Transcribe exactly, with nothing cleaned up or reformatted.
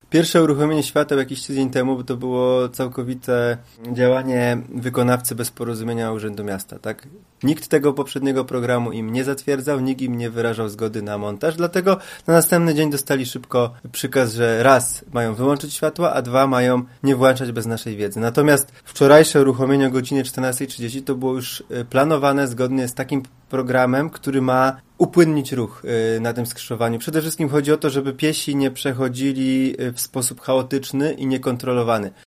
Pierwsze uruchomienie świateł jakiś tydzień temu to było całkowite działanie wykonawcy bez porozumienia Urzędu Miasta, tak? Nikt tego poprzedniego programu im nie zatwierdzał, nikt im nie wyrażał zgody na montaż, dlatego na następny dzień dostali szybko przykaz, że raz mają wyłączyć światła, a dwa mają nie włączać bez naszej wiedzy. Natomiast wczorajsze uruchomienie o godzinie czternasta trzydzieści to było już planowane zgodnie z takim programem, który ma upłynnić ruch na tym skrzyżowaniu. Przede wszystkim chodzi o to, żeby piesi nie przechodzili w sposób chaotyczny i niekontrolowany.